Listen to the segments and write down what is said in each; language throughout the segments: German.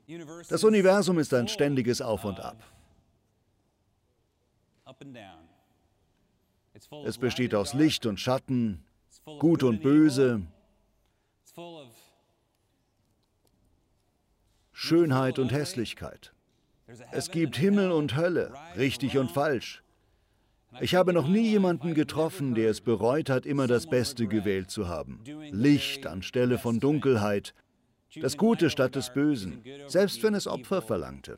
Das Universum ist ein ständiges Auf und Ab. Es besteht aus Licht und Schatten, Gut und Böse, Schönheit und Hässlichkeit. Es gibt Himmel und Hölle, richtig und falsch. Ich habe noch nie jemanden getroffen, der es bereut hat, immer das Beste gewählt zu haben. Licht anstelle von Dunkelheit, das Gute statt des Bösen, selbst wenn es Opfer verlangte.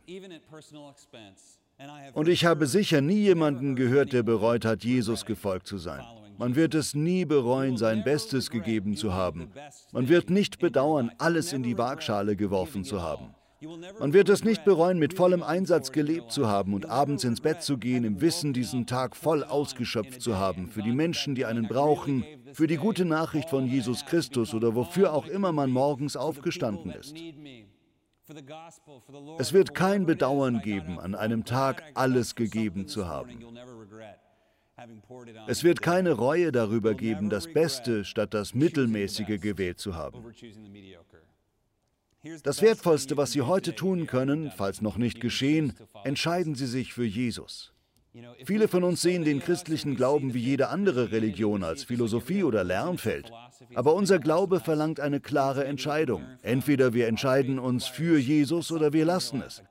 Und ich habe sicher nie jemanden gehört, der bereut hat, Jesus gefolgt zu sein. Man wird es nie bereuen, sein Bestes gegeben zu haben. Man wird nicht bedauern, alles in die Waagschale geworfen zu haben. Man wird es nicht bereuen, mit vollem Einsatz gelebt zu haben und abends ins Bett zu gehen, im Wissen, diesen Tag voll ausgeschöpft zu haben, für die Menschen, die einen brauchen, für die gute Nachricht von Jesus Christus oder wofür auch immer man morgens aufgestanden ist. Es wird kein Bedauern geben, an einem Tag alles gegeben zu haben. Es wird keine Reue darüber geben, das Beste statt das Mittelmäßige gewählt zu haben. Das Wertvollste, was Sie heute tun können, falls noch nicht geschehen, entscheiden Sie sich für Jesus. Viele von uns sehen den christlichen Glauben wie jede andere Religion als Philosophie oder Lernfeld. Aber unser Glaube verlangt eine klare Entscheidung. Entweder wir entscheiden uns für Jesus oder wir lassen es.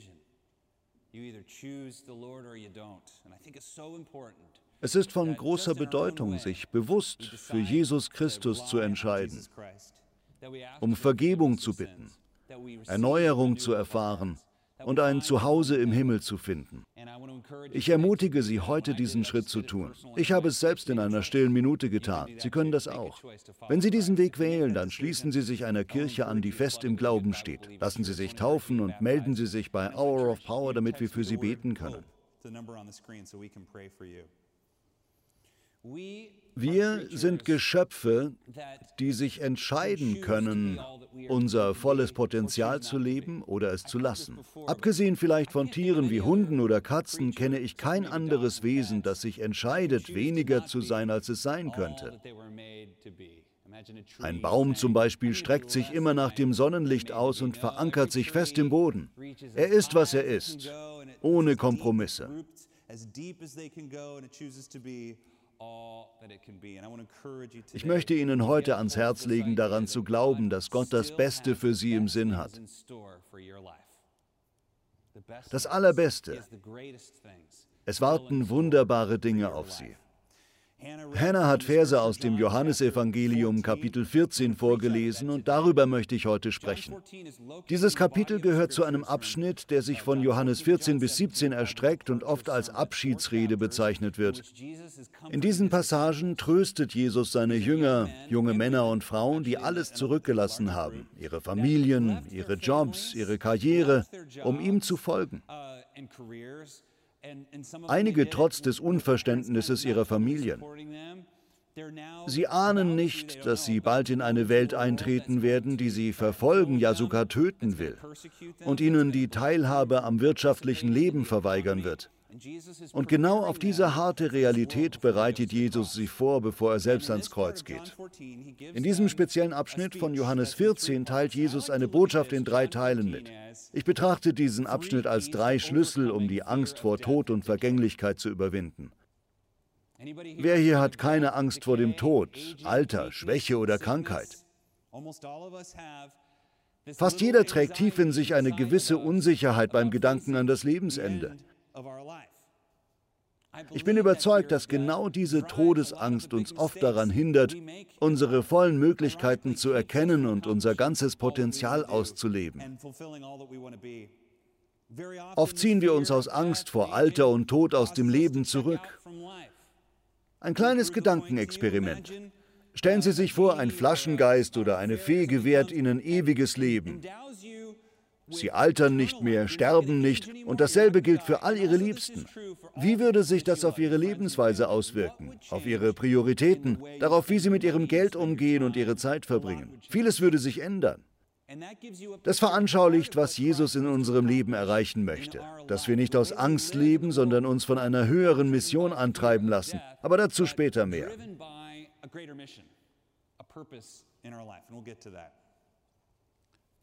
Es ist von großer Bedeutung, sich bewusst für Jesus Christus zu entscheiden, um Vergebung zu bitten, Erneuerung zu erfahren und ein Zuhause im Himmel zu finden. Ich ermutige Sie, heute diesen Schritt zu tun. Ich habe es selbst in einer stillen Minute getan. Sie können das auch. Wenn Sie diesen Weg wählen, dann schließen Sie sich einer Kirche an, die fest im Glauben steht. Lassen Sie sich taufen und melden Sie sich bei Hour of Power, damit wir für Sie beten können. Wir sind Geschöpfe, die sich entscheiden können, unser volles Potenzial zu leben oder es zu lassen. Abgesehen vielleicht von Tieren wie Hunden oder Katzen kenne ich kein anderes Wesen, das sich entscheidet, weniger zu sein, als es sein könnte. Ein Baum zum Beispiel streckt sich immer nach dem Sonnenlicht aus und verankert sich fest im Boden. Er ist, was er ist, ohne Kompromisse. Ich möchte Ihnen heute ans Herz legen, daran zu glauben, dass Gott das Beste für Sie im Sinn hat. Das Allerbeste. Es warten wunderbare Dinge auf Sie. Hannah hat Verse aus dem Johannesevangelium Kapitel 14 vorgelesen und darüber möchte ich heute sprechen. Dieses Kapitel gehört zu einem Abschnitt, der sich von Johannes 14 bis 17 erstreckt und oft als Abschiedsrede bezeichnet wird. In diesen Passagen tröstet Jesus seine Jünger, junge Männer und Frauen, die alles zurückgelassen haben, ihre Familien, ihre Jobs, ihre Karriere, um ihm zu folgen. Einige trotz des Unverständnisses ihrer Familien. Sie ahnen nicht, dass sie bald in eine Welt eintreten werden, die sie verfolgen, ja sogar töten will und ihnen die Teilhabe am wirtschaftlichen Leben verweigern wird. Und genau auf diese harte Realität bereitet Jesus sie vor, bevor er selbst ans Kreuz geht. In diesem speziellen Abschnitt von Johannes 14 teilt Jesus eine Botschaft in 3 Teilen mit. Ich betrachte diesen Abschnitt als 3 Schlüssel, um die Angst vor Tod und Vergänglichkeit zu überwinden. Wer hier hat keine Angst vor dem Tod, Alter, Schwäche oder Krankheit? Fast jeder trägt tief in sich eine gewisse Unsicherheit beim Gedanken an das Lebensende. Ich bin überzeugt, dass genau diese Todesangst uns oft daran hindert, unsere vollen Möglichkeiten zu erkennen und unser ganzes Potenzial auszuleben. Oft ziehen wir uns aus Angst vor Alter und Tod aus dem Leben zurück. Ein kleines Gedankenexperiment. Stellen Sie sich vor, ein Flaschengeist oder eine Fee gewährt Ihnen ewiges Leben. Sie altern nicht mehr, sterben nicht und dasselbe gilt für all Ihre Liebsten. Wie würde sich das auf Ihre Lebensweise auswirken, auf Ihre Prioritäten, darauf, wie Sie mit Ihrem Geld umgehen und Ihre Zeit verbringen? Vieles würde sich ändern. Das veranschaulicht, was Jesus in unserem Leben erreichen möchte. Dass wir nicht aus Angst leben, sondern uns von einer höheren Mission antreiben lassen. Aber dazu später mehr.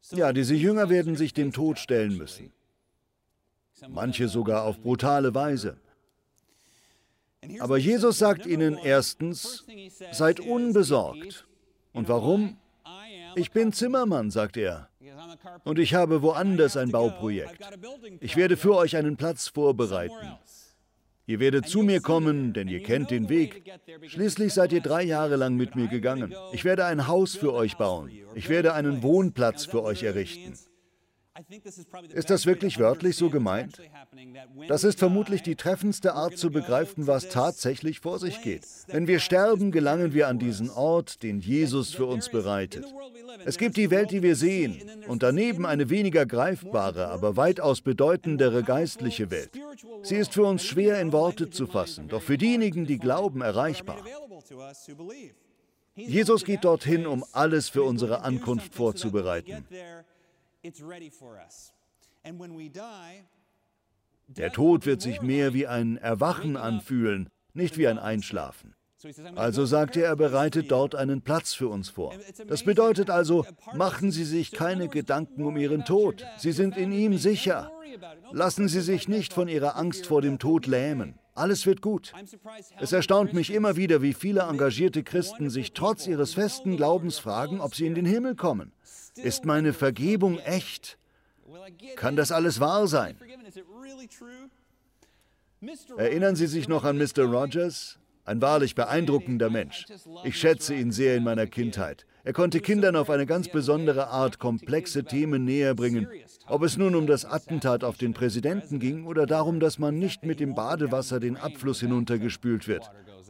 Ja, diese Jünger werden sich dem Tod stellen müssen. Manche sogar auf brutale Weise. Aber Jesus sagt ihnen erstens, seid unbesorgt. Und warum? Ich bin Zimmermann, sagt er. Und ich habe woanders ein Bauprojekt. Ich werde für euch einen Platz vorbereiten. Ihr werdet zu mir kommen, denn ihr kennt den Weg. Schließlich seid ihr 3 Jahre lang mit mir gegangen. Ich werde ein Haus für euch bauen. Ich werde einen Wohnplatz für euch errichten. Ist das wirklich wörtlich so gemeint? Das ist vermutlich die treffendste Art zu begreifen, was tatsächlich vor sich geht. Wenn wir sterben, gelangen wir an diesen Ort, den Jesus für uns bereitet. Es gibt die Welt, die wir sehen, und daneben eine weniger greifbare, aber weitaus bedeutendere geistliche Welt. Sie ist für uns schwer in Worte zu fassen, doch für diejenigen, die glauben, erreichbar. Jesus geht dorthin, um alles für unsere Ankunft vorzubereiten. Der Tod wird sich mehr wie ein Erwachen anfühlen, nicht wie ein Einschlafen. Also sagt er bereitet dort einen Platz für uns vor. Das bedeutet also, machen Sie sich keine Gedanken um Ihren Tod. Sie sind in ihm sicher. Lassen Sie sich nicht von Ihrer Angst vor dem Tod lähmen. Alles wird gut. Es erstaunt mich immer wieder, wie viele engagierte Christen sich trotz ihres festen Glaubens fragen, ob sie in den Himmel kommen. Ist meine Vergebung echt? Kann das alles wahr sein? Erinnern Sie sich noch an Mr. Rogers? Ein wahrlich beeindruckender Mensch. Ich schätze ihn sehr in meiner Kindheit. Er konnte Kindern auf eine ganz besondere Art komplexe Themen näher bringen. Ob es nun um das Attentat auf den Präsidenten ging oder darum, dass man nicht mit dem Badewasser den Abfluss hinuntergespült wird.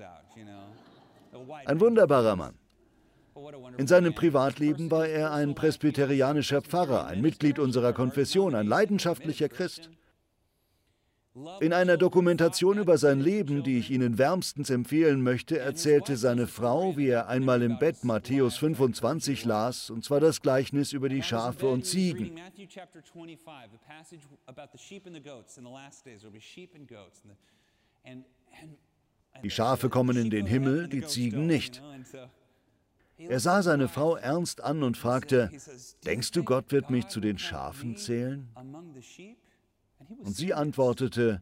Ein wunderbarer Mann. In seinem Privatleben war er ein presbyterianischer Pfarrer, ein Mitglied unserer Konfession, ein leidenschaftlicher Christ. In einer Dokumentation über sein Leben, die ich Ihnen wärmstens empfehlen möchte, erzählte seine Frau, wie er einmal im Bett Matthäus 25 las, und zwar das Gleichnis über die Schafe und Ziegen. Die Schafe kommen in den Himmel, die Ziegen nicht. Er sah seine Frau ernst an und fragte, denkst du, Gott wird mich zu den Schafen zählen? Und sie antwortete,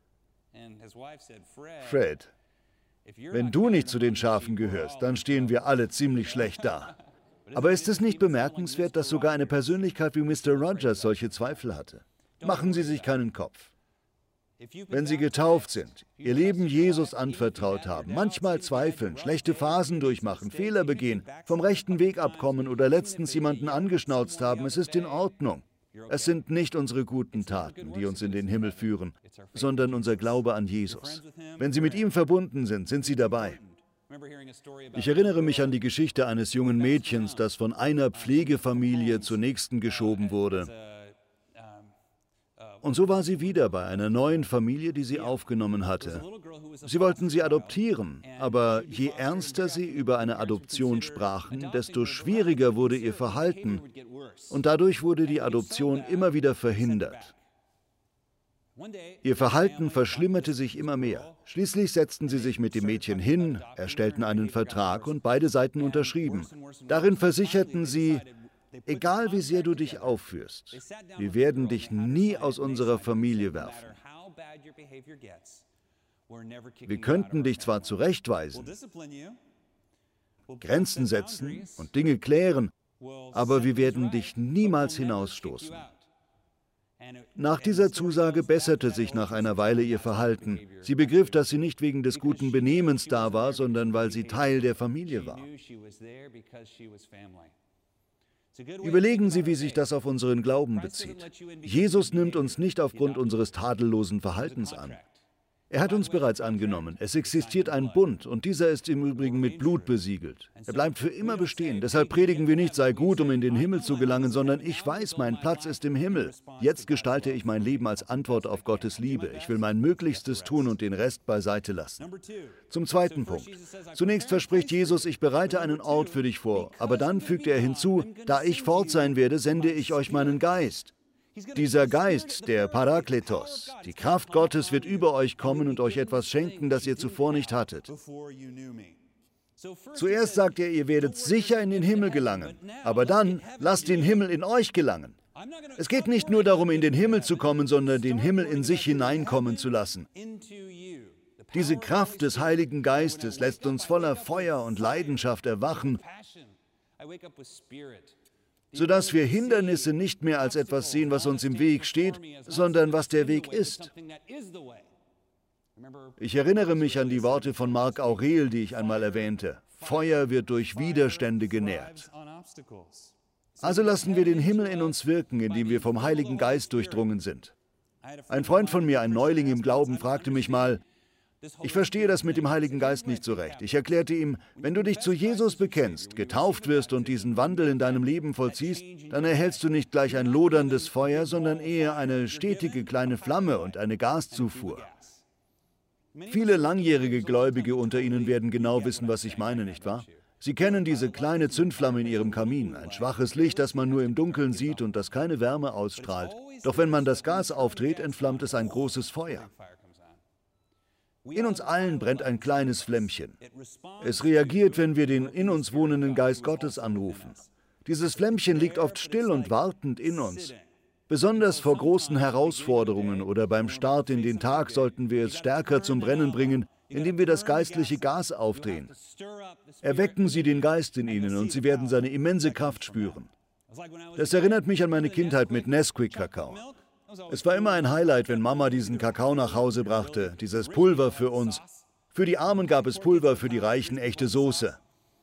Fred, wenn du nicht zu den Schafen gehörst, dann stehen wir alle ziemlich schlecht da. Aber ist es nicht bemerkenswert, dass sogar eine Persönlichkeit wie Mr. Rogers solche Zweifel hatte? Machen Sie sich keinen Kopf. Wenn Sie getauft sind, Ihr Leben Jesus anvertraut haben, manchmal zweifeln, schlechte Phasen durchmachen, Fehler begehen, vom rechten Weg abkommen oder letztens jemanden angeschnauzt haben, es ist in Ordnung. Es sind nicht unsere guten Taten, die uns in den Himmel führen, sondern unser Glaube an Jesus. Wenn Sie mit ihm verbunden sind, sind Sie dabei. Ich erinnere mich an die Geschichte eines jungen Mädchens, das von einer Pflegefamilie zur nächsten geschoben wurde. Und so war sie wieder bei einer neuen Familie, die sie aufgenommen hatte. Sie wollten sie adoptieren, aber je ernster sie über eine Adoption sprachen, desto schwieriger wurde ihr Verhalten und dadurch wurde die Adoption immer wieder verhindert. Ihr Verhalten verschlimmerte sich immer mehr. Schließlich setzten sie sich mit dem Mädchen hin, erstellten einen Vertrag und beide Seiten unterschrieben. Darin versicherten sie, egal wie sehr du dich aufführst, wir werden dich nie aus unserer Familie werfen. Wir könnten dich zwar zurechtweisen, Grenzen setzen und Dinge klären, aber wir werden dich niemals hinausstoßen. Nach dieser Zusage besserte sich nach einer Weile ihr Verhalten. Sie begriff, dass sie nicht wegen des guten Benehmens da war, sondern weil sie Teil der Familie war. Überlegen Sie, wie sich das auf unseren Glauben bezieht. Jesus nimmt uns nicht aufgrund unseres tadellosen Verhaltens an. Er hat uns bereits angenommen. Es existiert ein Bund und dieser ist im Übrigen mit Blut besiegelt. Er bleibt für immer bestehen. Deshalb predigen wir nicht, sei gut, um in den Himmel zu gelangen, sondern ich weiß, mein Platz ist im Himmel. Jetzt gestalte ich mein Leben als Antwort auf Gottes Liebe. Ich will mein Möglichstes tun und den Rest beiseite lassen. Zum zweiten Punkt. Zunächst verspricht Jesus, ich bereite einen Ort für dich vor. Aber dann fügt er hinzu, da ich fort sein werde, sende ich euch meinen Geist. Dieser Geist, der Parakletos, die Kraft Gottes wird über euch kommen und euch etwas schenken, das ihr zuvor nicht hattet. Zuerst sagt er, ihr werdet sicher in den Himmel gelangen, aber dann lasst den Himmel in euch gelangen. Es geht nicht nur darum, in den Himmel zu kommen, sondern den Himmel in sich hineinkommen zu lassen. Diese Kraft des Heiligen Geistes lässt uns voller Feuer und Leidenschaft erwachen, sodass wir Hindernisse nicht mehr als etwas sehen, was uns im Weg steht, sondern was der Weg ist. Ich erinnere mich an die Worte von Marc Aurel, die ich einmal erwähnte. Feuer wird durch Widerstände genährt. Also lassen wir den Himmel in uns wirken, indem wir vom Heiligen Geist durchdrungen sind. Ein Freund von mir, ein Neuling im Glauben, fragte mich mal, ich verstehe das mit dem Heiligen Geist nicht so recht. Ich erklärte ihm, wenn du dich zu Jesus bekennst, getauft wirst und diesen Wandel in deinem Leben vollziehst, dann erhältst du nicht gleich ein loderndes Feuer, sondern eher eine stetige kleine Flamme und eine Gaszufuhr. Viele langjährige Gläubige unter Ihnen werden genau wissen, was ich meine, nicht wahr? Sie kennen diese kleine Zündflamme in Ihrem Kamin, ein schwaches Licht, das man nur im Dunkeln sieht und das keine Wärme ausstrahlt. Doch wenn man das Gas aufdreht, entflammt es ein großes Feuer. In uns allen brennt ein kleines Flämmchen. Es reagiert, wenn wir den in uns wohnenden Geist Gottes anrufen. Dieses Flämmchen liegt oft still und wartend in uns. Besonders vor großen Herausforderungen oder beim Start in den Tag sollten wir es stärker zum Brennen bringen, indem wir das geistliche Gas aufdrehen. Erwecken Sie den Geist in Ihnen und Sie werden seine immense Kraft spüren. Das erinnert mich an meine Kindheit mit Nesquik-Kakao. Es war immer ein Highlight, wenn Mama diesen Kakao nach Hause brachte, dieses Pulver für uns. Für die Armen gab es Pulver, für die Reichen echte Soße.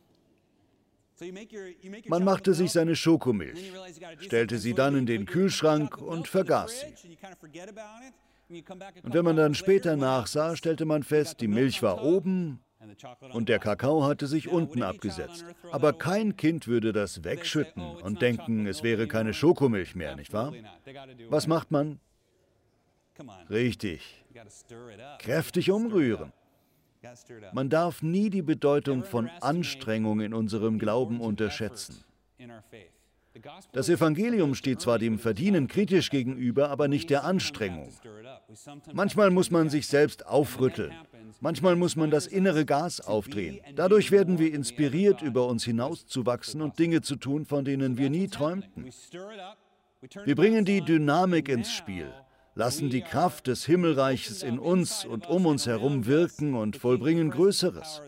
Man machte sich seine Schokomilch, stellte sie dann in den Kühlschrank und vergaß sie. Und wenn man dann später nachsah, stellte man fest, die Milch war oben und der Kakao hatte sich unten abgesetzt. Aber kein Kind würde das wegschütten und denken, es wäre keine Schokomilch mehr, nicht wahr? Was macht man? Richtig, kräftig umrühren. Man darf nie die Bedeutung von Anstrengung in unserem Glauben unterschätzen. Das Evangelium steht zwar dem Verdienen kritisch gegenüber, aber nicht der Anstrengung. Manchmal muss man sich selbst aufrütteln. Manchmal muss man das innere Gas aufdrehen. Dadurch werden wir inspiriert, über uns hinauszuwachsen und Dinge zu tun, von denen wir nie träumten. Wir bringen die Dynamik ins Spiel, lassen die Kraft des Himmelreiches in uns und um uns herum wirken und vollbringen Größeres.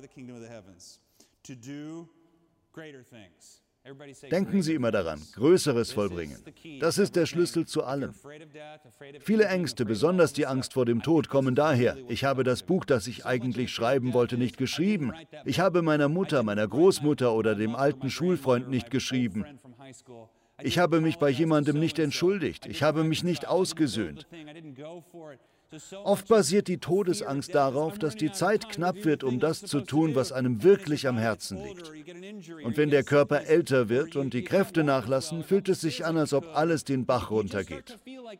Denken Sie immer daran, Größeres vollbringen. Das ist der Schlüssel zu allem. Viele Ängste, besonders die Angst vor dem Tod, kommen daher. Ich habe das Buch, das ich eigentlich schreiben wollte, nicht geschrieben. Ich habe meiner Mutter, meiner Großmutter oder dem alten Schulfreund nicht geschrieben. Ich habe mich bei jemandem nicht entschuldigt. Ich habe mich nicht ausgesöhnt. Oft basiert die Todesangst darauf, dass die Zeit knapp wird, um das zu tun, was einem wirklich am Herzen liegt. Und wenn der Körper älter wird und die Kräfte nachlassen, fühlt es sich an, als ob alles den Bach runtergeht.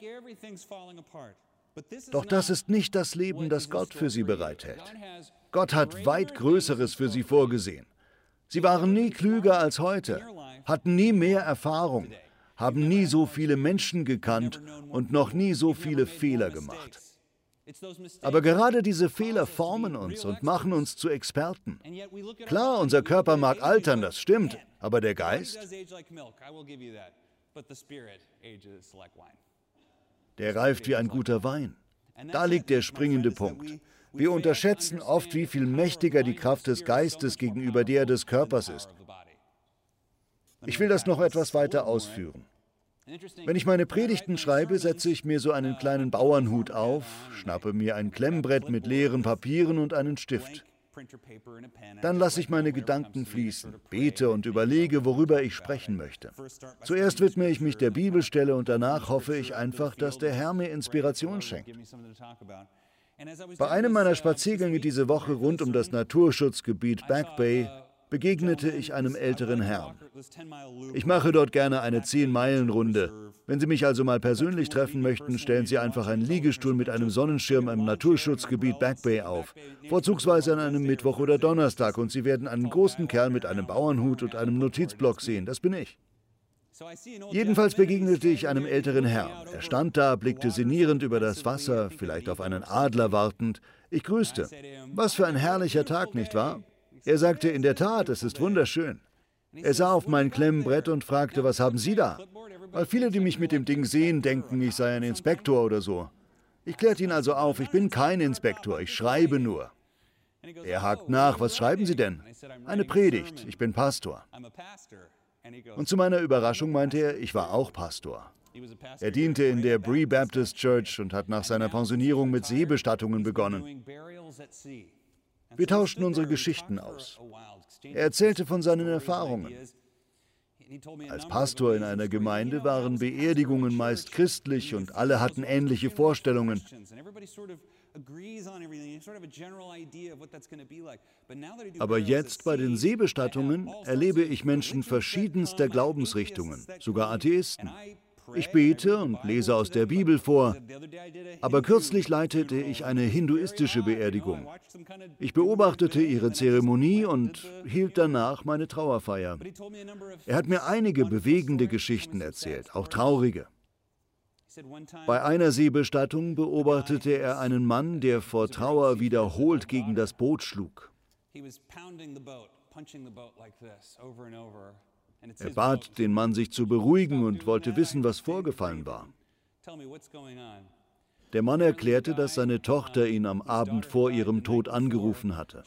Doch das ist nicht das Leben, das Gott für sie bereithält. Gott hat weit Größeres für sie vorgesehen. Sie waren nie klüger als heute, hatten nie mehr Erfahrung, haben nie so viele Menschen gekannt und noch nie so viele Fehler gemacht. Aber gerade diese Fehler formen uns und machen uns zu Experten. Klar, unser Körper mag altern, das stimmt, aber der Geist, der reift wie ein guter Wein. Da liegt der springende Punkt. Wir unterschätzen oft, wie viel mächtiger die Kraft des Geistes gegenüber der des Körpers ist. Ich will das noch etwas weiter ausführen. Wenn ich meine Predigten schreibe, setze ich mir so einen kleinen Bauernhut auf, schnappe mir ein Klemmbrett mit leeren Papieren und einen Stift. Dann lasse ich meine Gedanken fließen, bete und überlege, worüber ich sprechen möchte. Zuerst widme ich mich der Bibelstelle und danach hoffe ich einfach, dass der Herr mir Inspiration schenkt. Bei einem meiner Spaziergänge diese Woche rund um das Naturschutzgebiet Back Bay begegnete ich einem älteren Herrn. Ich mache dort gerne eine 10-Meilen-Runde. Wenn Sie mich also mal persönlich treffen möchten, stellen Sie einfach einen Liegestuhl mit einem Sonnenschirm im Naturschutzgebiet Back Bay auf. Vorzugsweise an einem Mittwoch oder Donnerstag und Sie werden einen großen Kerl mit einem Bauernhut und einem Notizblock sehen. Das bin ich. Jedenfalls begegnete ich einem älteren Herrn. Er stand da, blickte sinnierend über das Wasser, vielleicht auf einen Adler wartend. Ich grüßte. Was für ein herrlicher Tag, nicht wahr? Er sagte, in der Tat, es ist wunderschön. Er sah auf mein Klemmbrett und fragte, was haben Sie da? Weil viele, die mich mit dem Ding sehen, denken, ich sei ein Inspektor oder so. Ich klärte ihn also auf, ich bin kein Inspektor, ich schreibe nur. Er hakt nach, was schreiben Sie denn? Eine Predigt, ich bin Pastor. Und zu meiner Überraschung meinte er, ich war auch Pastor. Er diente in der Bree Baptist Church und hat nach seiner Pensionierung mit Seebestattungen begonnen. Wir tauschten unsere Geschichten aus. Er erzählte von seinen Erfahrungen. Als Pastor in einer Gemeinde waren Beerdigungen meist christlich und alle hatten ähnliche Vorstellungen. Aber jetzt bei den Seebestattungen erlebe ich Menschen verschiedenster Glaubensrichtungen, sogar Atheisten. Ich bete und lese aus der Bibel vor, aber kürzlich leitete ich eine hinduistische Beerdigung. Ich beobachtete ihre Zeremonie und hielt danach meine Trauerfeier. Er hat mir einige bewegende Geschichten erzählt, auch traurige. Bei einer Seebestattung beobachtete er einen Mann, der vor Trauer wiederholt gegen das Boot schlug. Er bat den Mann, sich zu beruhigen und wollte wissen, was vorgefallen war. Der Mann erklärte, dass seine Tochter ihn am Abend vor ihrem Tod angerufen hatte.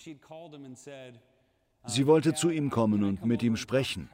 Sie wollte zu ihm kommen und mit ihm sprechen.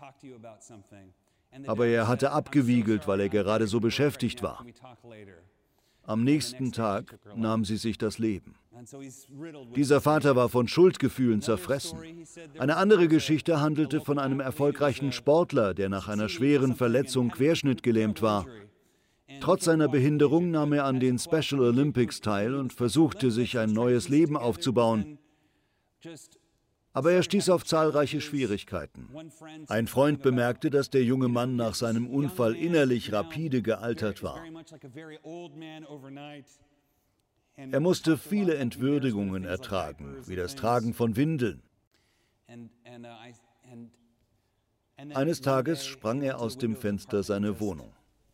Aber er hatte abgewiegelt, weil er gerade so beschäftigt war. Am nächsten Tag nahm sie sich das Leben. Dieser Vater war von Schuldgefühlen zerfressen. Eine andere Geschichte handelte von einem erfolgreichen Sportler, der nach einer schweren Verletzung querschnittgelähmt war. Trotz seiner Behinderung nahm er an den Special Olympics teil und versuchte, sich ein neues Leben aufzubauen. Aber er stieß auf zahlreiche Schwierigkeiten. Ein Freund bemerkte, dass der junge Mann nach seinem Unfall innerlich rapide gealtert war. Er musste viele Entwürdigungen ertragen, wie das Tragen von Windeln. Eines Tages sprang er aus dem Fenster seiner Wohnung.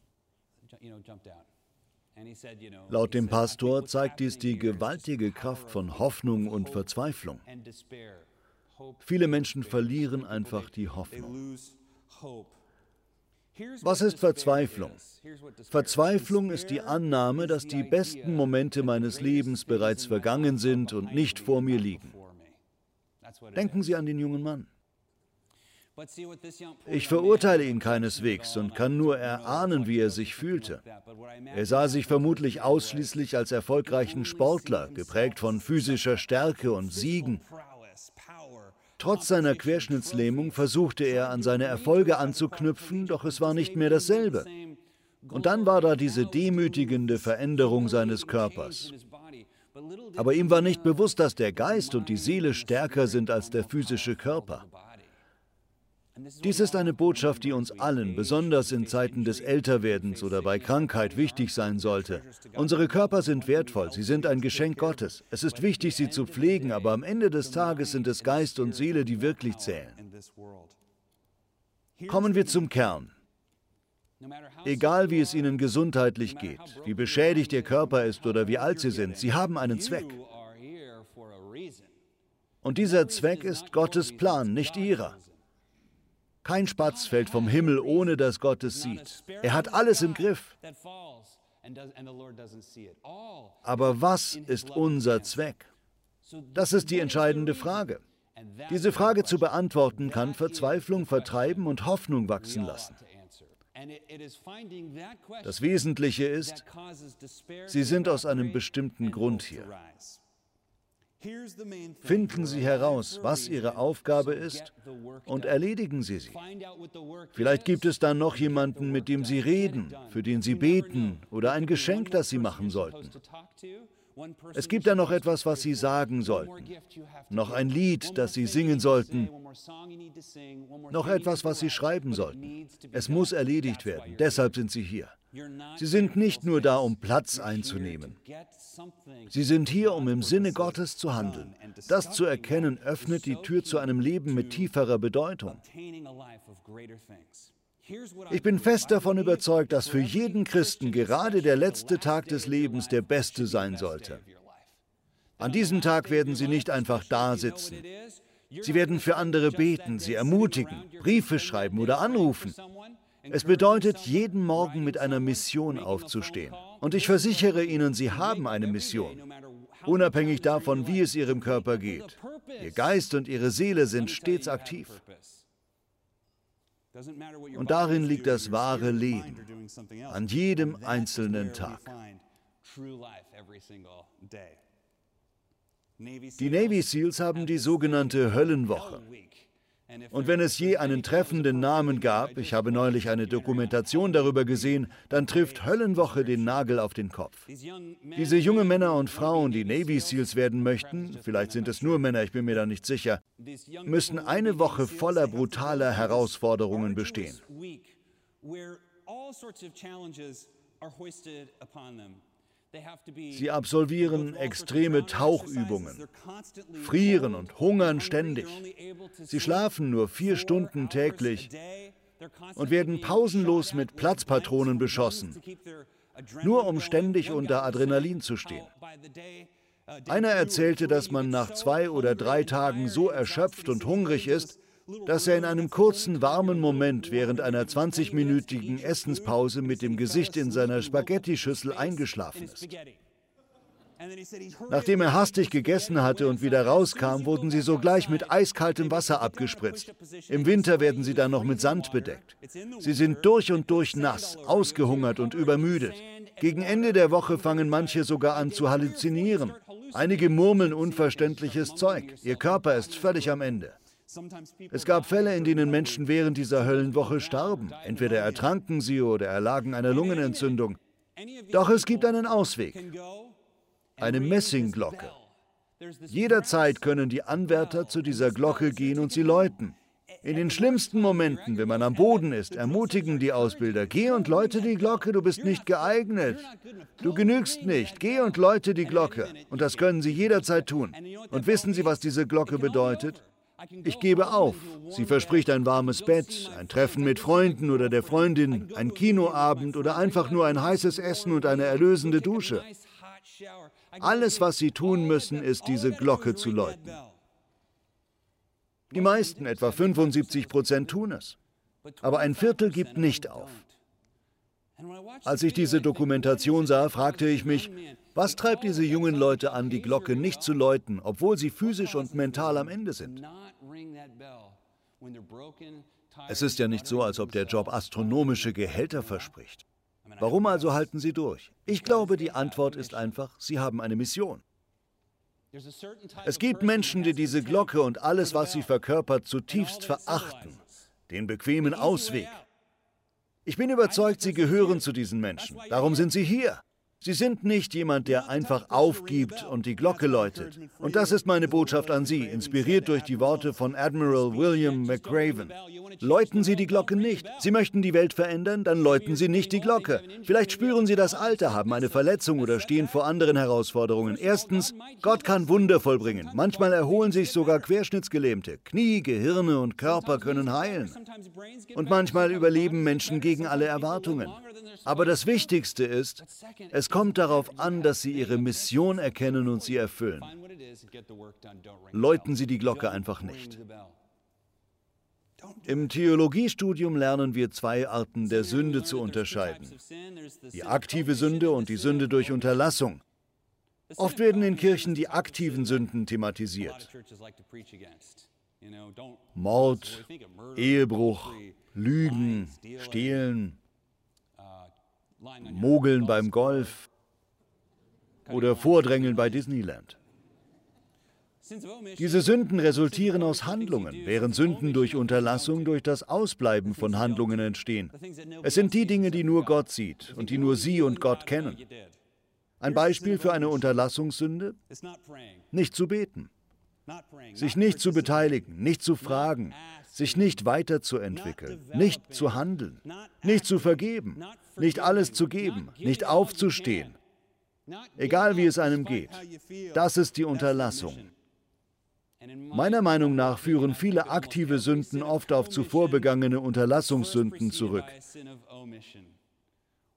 Laut dem Pastor zeigt dies die gewaltige Kraft von Hoffnung und Verzweiflung. Viele Menschen verlieren einfach die Hoffnung. Was ist Verzweiflung? Verzweiflung ist die Annahme, dass die besten Momente meines Lebens bereits vergangen sind und nicht vor mir liegen. Denken Sie an den jungen Mann. Ich verurteile ihn keineswegs und kann nur erahnen, wie er sich fühlte. Er sah sich vermutlich ausschließlich als erfolgreichen Sportler, geprägt von physischer Stärke und Siegen. Trotz seiner Querschnittslähmung versuchte er, an seine Erfolge anzuknüpfen, doch es war nicht mehr dasselbe. Und dann war da diese demütigende Veränderung seines Körpers. Aber ihm war nicht bewusst, dass der Geist und die Seele stärker sind als der physische Körper. Dies ist eine Botschaft, die uns allen, besonders in Zeiten des Älterwerdens oder bei Krankheit, wichtig sein sollte. Unsere Körper sind wertvoll, sie sind ein Geschenk Gottes. Es ist wichtig, sie zu pflegen, aber am Ende des Tages sind es Geist und Seele, die wirklich zählen. Kommen wir zum Kern. Egal wie es Ihnen gesundheitlich geht, wie beschädigt Ihr Körper ist oder wie alt Sie sind, Sie haben einen Zweck. Und dieser Zweck ist Gottes Plan, nicht Ihrer. Kein Spatz fällt vom Himmel, ohne dass Gott es sieht. Er hat alles im Griff. Aber was ist unser Zweck? Das ist die entscheidende Frage. Diese Frage zu beantworten, kann Verzweiflung vertreiben und Hoffnung wachsen lassen. Das Wesentliche ist, Sie sind aus einem bestimmten Grund hier. Finden Sie heraus, was Ihre Aufgabe ist, und erledigen Sie sie. Vielleicht gibt es dann noch jemanden, mit dem Sie reden, für den Sie beten oder ein Geschenk, das Sie machen sollten. Es gibt da noch etwas, was Sie sagen sollten, noch ein Lied, das Sie singen sollten, noch etwas, was Sie schreiben sollten. Es muss erledigt werden, deshalb sind Sie hier. Sie sind nicht nur da, um Platz einzunehmen. Sie sind hier, um im Sinne Gottes zu handeln. Das zu erkennen, öffnet die Tür zu einem Leben mit tieferer Bedeutung. Ich bin fest davon überzeugt, dass für jeden Christen gerade der letzte Tag des Lebens der beste sein sollte. An diesem Tag werden Sie nicht einfach da sitzen. Sie werden für andere beten, sie ermutigen, Briefe schreiben oder anrufen. Es bedeutet, jeden Morgen mit einer Mission aufzustehen. Und ich versichere Ihnen, Sie haben eine Mission. Unabhängig davon, wie es Ihrem Körper geht. Ihr Geist und Ihre Seele sind stets aktiv. Und darin liegt das wahre Leben, an jedem einzelnen Tag. Die Navy SEALs haben die sogenannte Höllenwoche. Und wenn es je einen treffenden Namen gab, ich habe neulich eine Dokumentation darüber gesehen, dann trifft Höllenwoche den Nagel auf den Kopf. Diese jungen Männer und Frauen, die Navy SEALs werden möchten, vielleicht sind es nur Männer, ich bin mir da nicht sicher, müssen eine Woche voller brutaler Herausforderungen bestehen. Sie absolvieren extreme Tauchübungen, frieren und hungern ständig. Sie schlafen nur 4 Stunden täglich und werden pausenlos mit Platzpatronen beschossen, nur um ständig unter Adrenalin zu stehen. Einer erzählte, dass man nach 2 oder 3 Tagen so erschöpft und hungrig ist, dass er in einem kurzen, warmen Moment während einer 20-minütigen Essenspause mit dem Gesicht in seiner Spaghetti-Schüssel eingeschlafen ist. Nachdem er hastig gegessen hatte und wieder rauskam, wurden sie sogleich mit eiskaltem Wasser abgespritzt. Im Winter werden sie dann noch mit Sand bedeckt. Sie sind durch und durch nass, ausgehungert und übermüdet. Gegen Ende der Woche fangen manche sogar an zu halluzinieren. Einige murmeln unverständliches Zeug. Ihr Körper ist völlig am Ende. Es gab Fälle, in denen Menschen während dieser Höllenwoche starben. Entweder ertranken sie oder erlagen einer Lungenentzündung. Doch es gibt einen Ausweg. Eine Messingglocke. Jederzeit können die Anwärter zu dieser Glocke gehen und sie läuten. In den schlimmsten Momenten, wenn man am Boden ist, ermutigen die Ausbilder: Geh und läute die Glocke, du bist nicht geeignet. Du genügst nicht, geh und läute die Glocke. Und das können sie jederzeit tun. Und wissen Sie, was diese Glocke bedeutet? Ich gebe auf. Sie verspricht ein warmes Bett, ein Treffen mit Freunden oder der Freundin, ein Kinoabend oder einfach nur ein heißes Essen und eine erlösende Dusche. Alles, was Sie tun müssen, ist, diese Glocke zu läuten. Die meisten, etwa 75%, tun es. Aber ein Viertel gibt nicht auf. Als ich diese Dokumentation sah, fragte ich mich, was treibt diese jungen Leute an, die Glocke nicht zu läuten, obwohl sie physisch und mental am Ende sind? Es ist ja nicht so, als ob der Job astronomische Gehälter verspricht. Warum also halten sie durch? Ich glaube, die Antwort ist einfach, sie haben eine Mission. Es gibt Menschen, die diese Glocke und alles, was sie verkörpert, zutiefst verachten. Den bequemen Ausweg. Ich bin überzeugt, Sie gehören zu diesen Menschen. Darum sind Sie hier. Sie sind nicht jemand, der einfach aufgibt und die Glocke läutet. Und das ist meine Botschaft an Sie, inspiriert durch die Worte von Admiral William McRaven. Läuten Sie die Glocke nicht. Sie möchten die Welt verändern, dann läuten Sie nicht die Glocke. Vielleicht spüren Sie das Alter, haben eine Verletzung oder stehen vor anderen Herausforderungen. Erstens, Gott kann Wunder vollbringen. Manchmal erholen sich sogar Querschnittsgelähmte. Knie, Gehirne und Körper können heilen. Und manchmal überleben Menschen gegen alle Erwartungen. Aber das Wichtigste ist, es kommt darauf an, dass Sie Ihre Mission erkennen und sie erfüllen. Läuten Sie die Glocke einfach nicht. Im Theologiestudium lernen wir 2 Arten der Sünde zu unterscheiden. Die aktive Sünde und die Sünde durch Unterlassung. Oft werden in Kirchen die aktiven Sünden thematisiert. Mord, Ehebruch, Lügen, Stehlen, Mogeln beim Golf oder Vordrängeln bei Disneyland. Diese Sünden resultieren aus Handlungen, während Sünden durch Unterlassung durch das Ausbleiben von Handlungen entstehen. Es sind die Dinge, die nur Gott sieht und die nur Sie und Gott kennen. Ein Beispiel für eine Unterlassungssünde: nicht zu beten, sich nicht zu beteiligen, nicht zu fragen, sich nicht weiterzuentwickeln, nicht zu handeln, nicht zu vergeben, nicht alles zu geben, nicht aufzustehen. Egal wie es einem geht, das ist die Unterlassung. Meiner Meinung nach führen viele aktive Sünden oft auf zuvor begangene Unterlassungssünden zurück.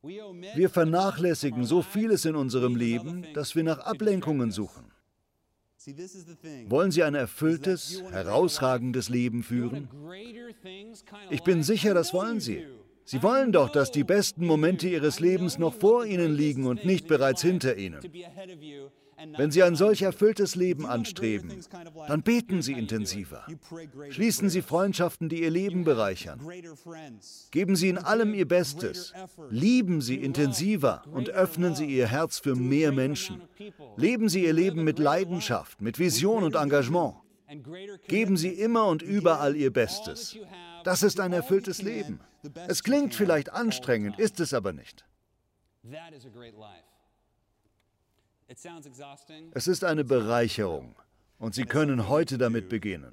Wir vernachlässigen so vieles in unserem Leben, dass wir nach Ablenkungen suchen. Wollen Sie ein erfülltes, herausragendes Leben führen? Ich bin sicher, das wollen Sie. Sie wollen doch, dass die besten Momente Ihres Lebens noch vor Ihnen liegen und nicht bereits hinter Ihnen. Wenn Sie ein solch erfülltes Leben anstreben, dann beten Sie intensiver. Schließen Sie Freundschaften, die Ihr Leben bereichern. Geben Sie in allem Ihr Bestes. Lieben Sie intensiver und öffnen Sie Ihr Herz für mehr Menschen. Leben Sie Ihr Leben mit Leidenschaft, mit Vision und Engagement. Geben Sie immer und überall Ihr Bestes. Das ist ein erfülltes Leben. Es klingt vielleicht anstrengend, ist es aber nicht. Es ist eine Bereicherung und Sie können heute damit beginnen.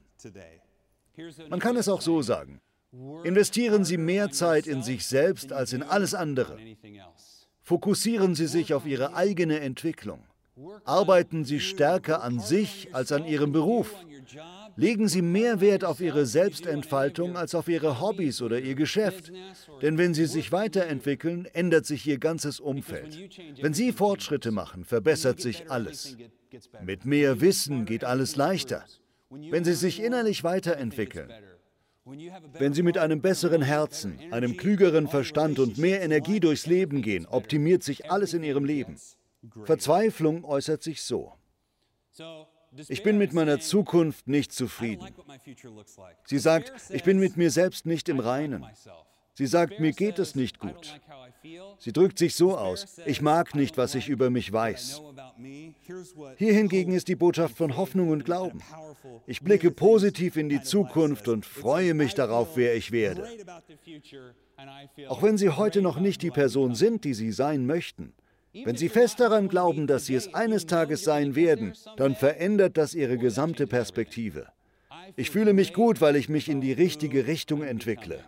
Man kann es auch so sagen. Investieren Sie mehr Zeit in sich selbst als in alles andere. Fokussieren Sie sich auf Ihre eigene Entwicklung. Arbeiten Sie stärker an sich als an Ihrem Beruf. Legen Sie mehr Wert auf Ihre Selbstentfaltung als auf Ihre Hobbys oder Ihr Geschäft. Denn wenn Sie sich weiterentwickeln, ändert sich Ihr ganzes Umfeld. Wenn Sie Fortschritte machen, verbessert sich alles. Mit mehr Wissen geht alles leichter. Wenn Sie sich innerlich weiterentwickeln, wenn Sie mit einem besseren Herzen, einem klügeren Verstand und mehr Energie durchs Leben gehen, optimiert sich alles in Ihrem Leben. Verzweiflung äußert sich so: Ich bin mit meiner Zukunft nicht zufrieden. Sie sagt, ich bin mit mir selbst nicht im Reinen. Sie sagt, mir geht es nicht gut. Sie drückt sich so aus, ich mag nicht, was ich über mich weiß. Hier hingegen ist die Botschaft von Hoffnung und Glauben. Ich blicke positiv in die Zukunft und freue mich darauf, wer ich werde. Auch wenn Sie heute noch nicht die Person sind, die Sie sein möchten, wenn Sie fest daran glauben, dass Sie es eines Tages sein werden, dann verändert das Ihre gesamte Perspektive. Ich fühle mich gut, weil ich mich in die richtige Richtung entwickle.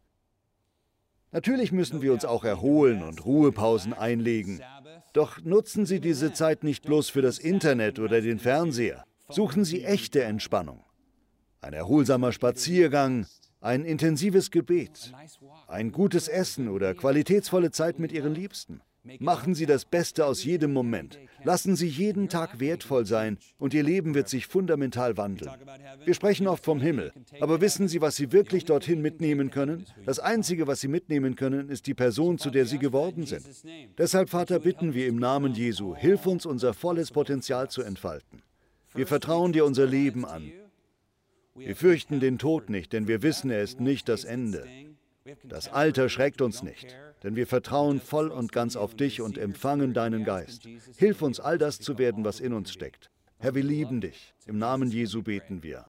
Natürlich müssen wir uns auch erholen und Ruhepausen einlegen. Doch nutzen Sie diese Zeit nicht bloß für das Internet oder den Fernseher. Suchen Sie echte Entspannung. Ein erholsamer Spaziergang, ein intensives Gebet, ein gutes Essen oder qualitätsvolle Zeit mit Ihren Liebsten. Machen Sie das Beste aus jedem Moment. Lassen Sie jeden Tag wertvoll sein und Ihr Leben wird sich fundamental wandeln. Wir sprechen oft vom Himmel, aber wissen Sie, was Sie wirklich dorthin mitnehmen können? Das Einzige, was Sie mitnehmen können, ist die Person, zu der Sie geworden sind. Deshalb, Vater, bitten wir im Namen Jesu, hilf uns, unser volles Potenzial zu entfalten. Wir vertrauen dir unser Leben an. Wir fürchten den Tod nicht, denn wir wissen, er ist nicht das Ende. Das Alter schreckt uns nicht, denn wir vertrauen voll und ganz auf dich und empfangen deinen Geist. Hilf uns, all das zu werden, was in uns steckt. Herr, wir lieben dich. Im Namen Jesu beten wir.